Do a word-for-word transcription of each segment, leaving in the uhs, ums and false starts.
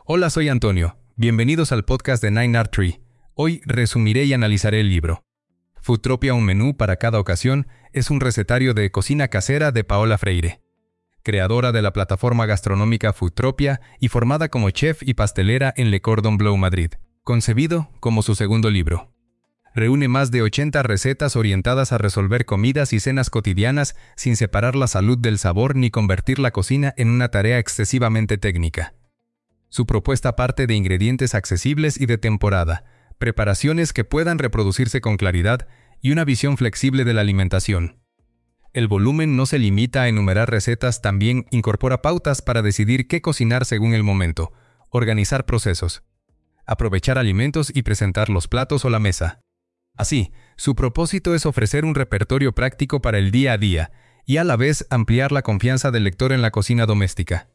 Hola, soy Antonio. Bienvenidos al podcast de Nine Art Tree. Hoy resumiré y analizaré el libro. Foodtopia, un menú para cada ocasión, es un recetario de cocina casera de Paola Freire, creadora de la plataforma gastronómica Foodtopia y formada como chef y pastelera en Le Cordon Bleu, Madrid, concebido como su segundo libro. Reúne más de ochenta recetas orientadas a resolver comidas y cenas cotidianas sin separar la salud del sabor ni convertir la cocina en una tarea excesivamente técnica. Su propuesta parte de ingredientes accesibles y de temporada, preparaciones que puedan reproducirse con claridad y una visión flexible de la alimentación. El volumen no se limita a enumerar recetas, también incorpora pautas para decidir qué cocinar según el momento, organizar procesos, aprovechar alimentos y presentar los platos o la mesa. Así, su propósito es ofrecer un repertorio práctico para el día a día y a la vez ampliar la confianza del lector en la cocina doméstica.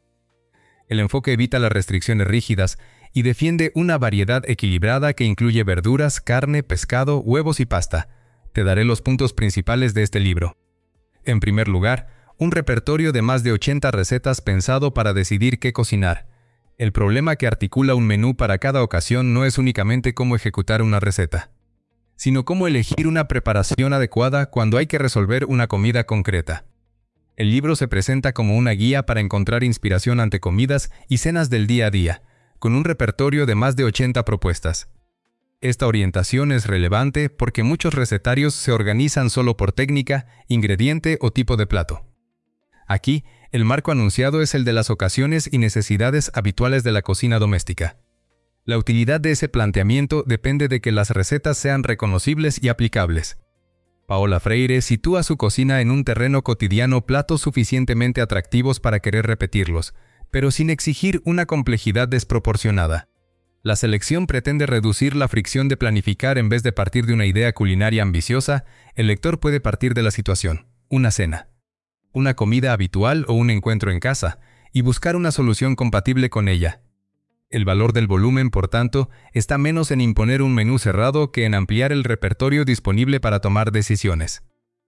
El enfoque evita las restricciones rígidas y defiende una variedad equilibrada que incluye verduras, carne, pescado, huevos y pasta. Te daré los puntos principales de este libro. En primer lugar, un repertorio de más de ochenta recetas pensado para decidir qué cocinar. El problema que articula un menú para cada ocasión no es únicamente cómo ejecutar una receta, sino cómo elegir una preparación adecuada cuando hay que resolver una comida concreta. El libro se presenta como una guía para encontrar inspiración ante comidas y cenas del día a día, con un repertorio de más de ochenta propuestas. Esta orientación es relevante porque muchos recetarios se organizan solo por técnica, ingrediente o tipo de plato. Aquí, el marco anunciado es el de las ocasiones y necesidades habituales de la cocina doméstica. La utilidad de ese planteamiento depende de que las recetas sean reconocibles y aplicables. Paola Freire sitúa su cocina en un terreno cotidiano, platos suficientemente atractivos para querer repetirlos, pero sin exigir una complejidad desproporcionada. La selección pretende reducir la fricción de planificar. En vez de partir de una idea culinaria ambiciosa, el lector puede partir de la situación, una cena, una comida habitual o un encuentro en casa, y buscar una solución compatible con ella. El valor del volumen, por tanto, está menos en imponer un menú cerrado que en ampliar el repertorio disponible para tomar decisiones.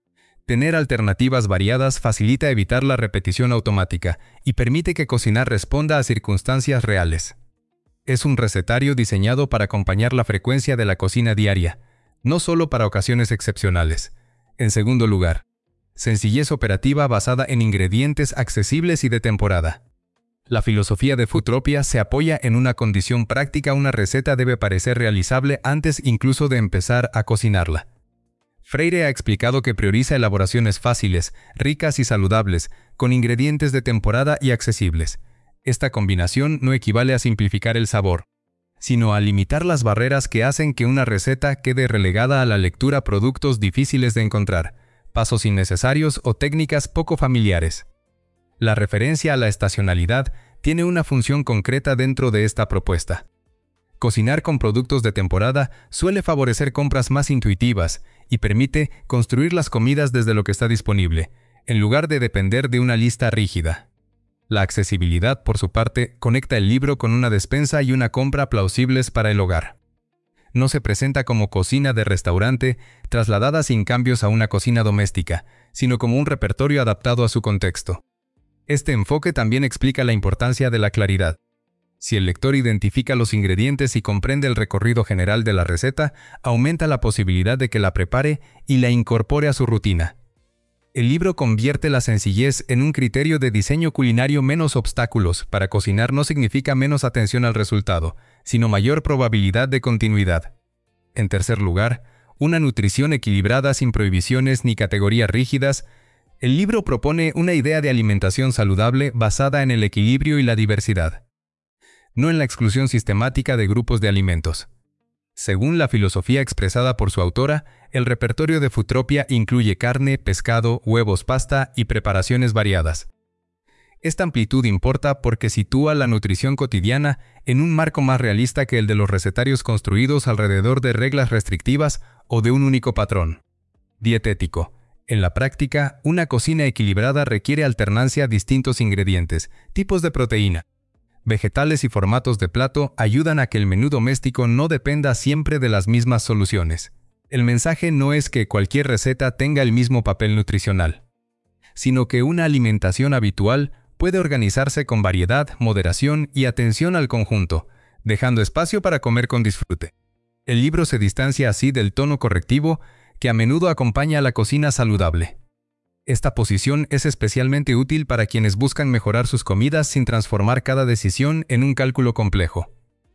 Tener alternativas variadas facilita evitar la repetición automática y permite que cocinar responda a circunstancias reales. Es un recetario diseñado para acompañar la frecuencia de la cocina diaria, no solo para ocasiones excepcionales. En segundo lugar, sencillez operativa basada en ingredientes accesibles y de temporada. La filosofía de Foodtopia se apoya en una condición práctica: una receta debe parecer realizable antes incluso de empezar a cocinarla. Freire ha explicado que prioriza elaboraciones fáciles, ricas y saludables, con ingredientes de temporada y accesibles. Esta combinación no equivale a simplificar el sabor, sino a limitar las barreras que hacen que una receta quede relegada a la lectura: productos difíciles de encontrar, pasos innecesarios o técnicas poco familiares. La referencia a la estacionalidad tiene una función concreta dentro de esta propuesta. Cocinar con productos de temporada suele favorecer compras más intuitivas y permite construir las comidas desde lo que está disponible, en lugar de depender de una lista rígida. La accesibilidad, por su parte, conecta el libro con una despensa y una compra plausibles para el hogar. No se presenta como cocina de restaurante trasladada sin cambios a una cocina doméstica, sino como un repertorio adaptado a su contexto. Este enfoque también explica la importancia de la claridad. Si el lector identifica los ingredientes y comprende el recorrido general de la receta, aumenta la posibilidad de que la prepare y la incorpore a su rutina. El libro convierte la sencillez en un criterio de diseño culinario. Menos obstáculos para cocinar no significa menos atención al resultado, sino mayor probabilidad de continuidad. En tercer lugar, una nutrición equilibrada sin prohibiciones ni categorías rígidas. El libro propone una idea de alimentación saludable basada en el equilibrio y la diversidad, no en la exclusión sistemática de grupos de alimentos. Según la filosofía expresada por su autora, el repertorio de Foodtopia incluye carne, pescado, huevos, pasta y preparaciones variadas. Esta amplitud importa porque sitúa la nutrición cotidiana en un marco más realista que el de los recetarios construidos alrededor de reglas restrictivas o de un único patrón dietético. En la práctica, una cocina equilibrada requiere alternancia a distintos ingredientes, tipos de proteína, vegetales y formatos de plato. Ayudan a que el menú doméstico no dependa siempre de las mismas soluciones. El mensaje no es que cualquier receta tenga el mismo papel nutricional, sino que una alimentación habitual puede organizarse con variedad, moderación y atención al conjunto, dejando espacio para comer con disfrute. El libro se distancia así del tono correctivo que a menudo acompaña a la cocina saludable. Esta posición es especialmente útil para quienes buscan mejorar sus comidas sin transformar cada decisión en un cálculo complejo.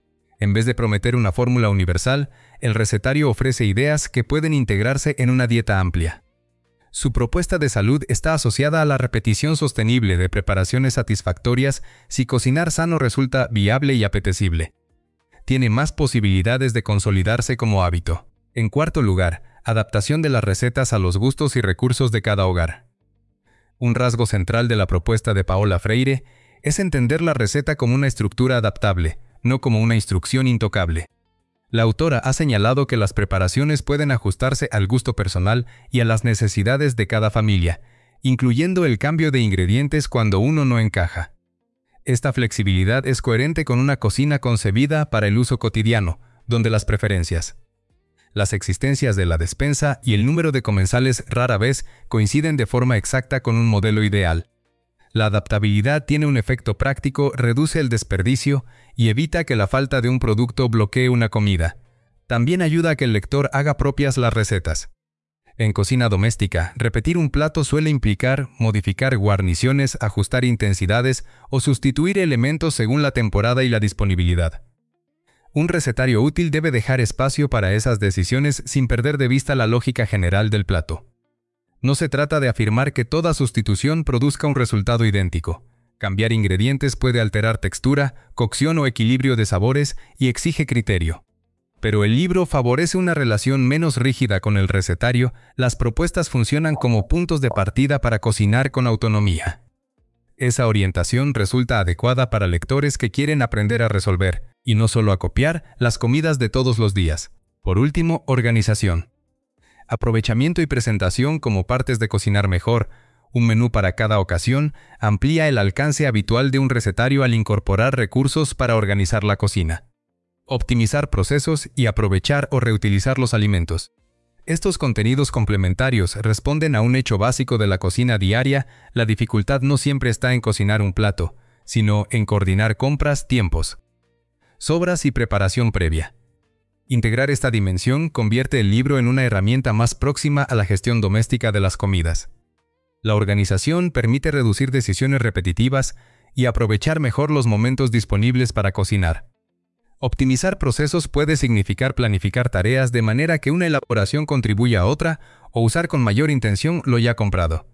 En vez de prometer una fórmula universal, el recetario ofrece ideas que pueden integrarse en una dieta amplia. Su propuesta de salud está asociada a la repetición sostenible de preparaciones satisfactorias si cocinar sano resulta viable y apetecible. Tiene más posibilidades de consolidarse como hábito. En cuarto lugar, adaptación de las recetas a los gustos y recursos de cada hogar. Un rasgo central de la propuesta de Paola Freire es entender la receta como una estructura adaptable, no como una instrucción intocable. La autora ha señalado que las preparaciones pueden ajustarse al gusto personal y a las necesidades de cada familia, incluyendo el cambio de ingredientes cuando uno no encaja. Esta flexibilidad es coherente con una cocina concebida para el uso cotidiano, donde las preferencias, las existencias de la despensa y el número de comensales rara vez coinciden de forma exacta con un modelo ideal. La adaptabilidad tiene un efecto práctico, reduce el desperdicio y evita que la falta de un producto bloquee una comida. También ayuda a que el lector haga propias las recetas. En cocina doméstica, repetir un plato suele implicar modificar guarniciones, ajustar intensidades o sustituir elementos según la temporada y la disponibilidad. Un recetario útil debe dejar espacio para esas decisiones sin perder de vista la lógica general del plato. No se trata de afirmar que toda sustitución produzca un resultado idéntico. Cambiar ingredientes puede alterar textura, cocción o equilibrio de sabores y exige criterio. Pero el libro favorece una relación menos rígida con el recetario. Las propuestas funcionan como puntos de partida para cocinar con autonomía. Esa orientación resulta adecuada para lectores que quieren aprender a resolver, y no solo a copiar, las comidas de todos los días. Por último, organización. Aprovechamiento y presentación como partes de cocinar mejor. Un menú para cada ocasión amplía el alcance habitual de un recetario al incorporar recursos para organizar la cocina. Optimizar procesos y aprovechar o reutilizar los alimentos. Estos contenidos complementarios responden a un hecho básico de la cocina diaria. La dificultad no siempre está en cocinar un plato, sino en coordinar compras, tiempos, sobras y preparación previa. Integrar esta dimensión convierte el libro en una herramienta más próxima a la gestión doméstica de las comidas. La organización permite reducir decisiones repetitivas y aprovechar mejor los momentos disponibles para cocinar. Optimizar procesos puede significar planificar tareas de manera que una elaboración contribuya a otra o usar con mayor intención lo ya comprado.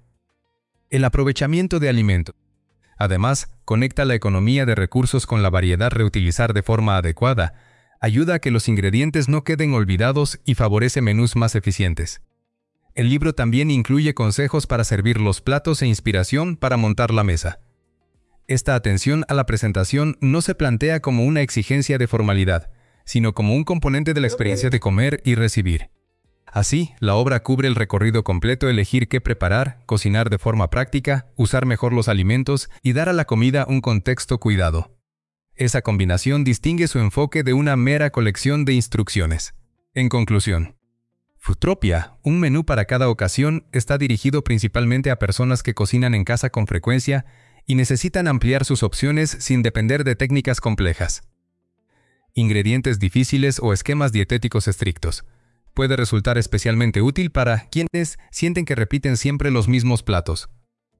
El aprovechamiento de alimentos. Además, conecta la economía de recursos con la variedad. Reutilizar de forma adecuada ayuda a que los ingredientes no queden olvidados y favorece menús más eficientes. El libro también incluye consejos para servir los platos e inspiración para montar la mesa. Esta atención a la presentación no se plantea como una exigencia de formalidad, sino como un componente de la experiencia de comer y recibir. Así, la obra cubre el recorrido completo: elegir qué preparar, cocinar de forma práctica, usar mejor los alimentos y dar a la comida un contexto cuidado. Esa combinación distingue su enfoque de una mera colección de instrucciones. En conclusión, Foodtopia, un menú para cada ocasión, está dirigido principalmente a personas que cocinan en casa con frecuencia y necesitan ampliar sus opciones sin depender de técnicas complejas, ingredientes difíciles o esquemas dietéticos estrictos. Puede resultar especialmente útil para quienes sienten que repiten siempre los mismos platos,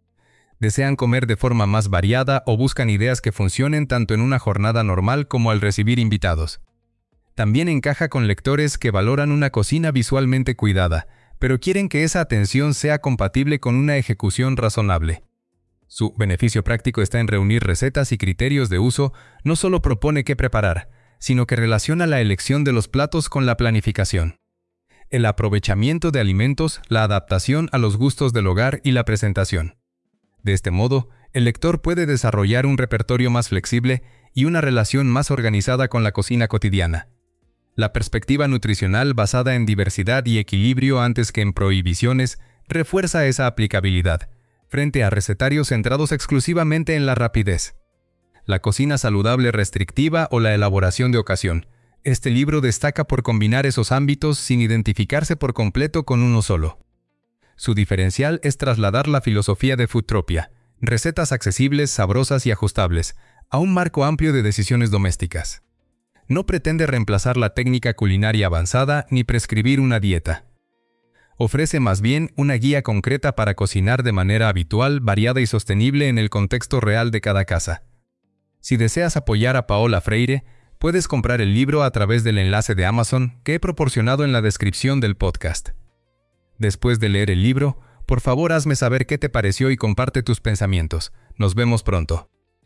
desean comer de forma más variada o buscan ideas que funcionen tanto en una jornada normal como al recibir invitados. También encaja con lectores que valoran una cocina visualmente cuidada, pero quieren que esa atención sea compatible con una ejecución razonable. Su beneficio práctico está en reunir recetas y criterios de uso. No solo propone qué preparar, sino que relaciona la elección de los platos con la planificación, el aprovechamiento de alimentos, la adaptación a los gustos del hogar y la presentación. De este modo, el lector puede desarrollar un repertorio más flexible y una relación más organizada con la cocina cotidiana. La perspectiva nutricional basada en diversidad y equilibrio antes que en prohibiciones refuerza esa aplicabilidad, frente a recetarios centrados exclusivamente en la rapidez, la cocina saludable restrictiva o la elaboración de ocasión. Este libro destaca por combinar esos ámbitos sin identificarse por completo con uno solo. Su diferencial es trasladar la filosofía de Foodtopia, Recetas accesibles, sabrosas y ajustables, a un marco amplio de decisiones domésticas. No pretende reemplazar la técnica culinaria avanzada ni prescribir una dieta. Ofrece más bien una guía concreta para cocinar de manera habitual, variada y sostenible en el contexto real de cada casa. Si deseas apoyar a Paola Freire, puedes comprar el libro a través del enlace de Amazon que he proporcionado en la descripción del podcast. Después de leer el libro, por favor hazme saber qué te pareció y comparte tus pensamientos. Nos vemos pronto.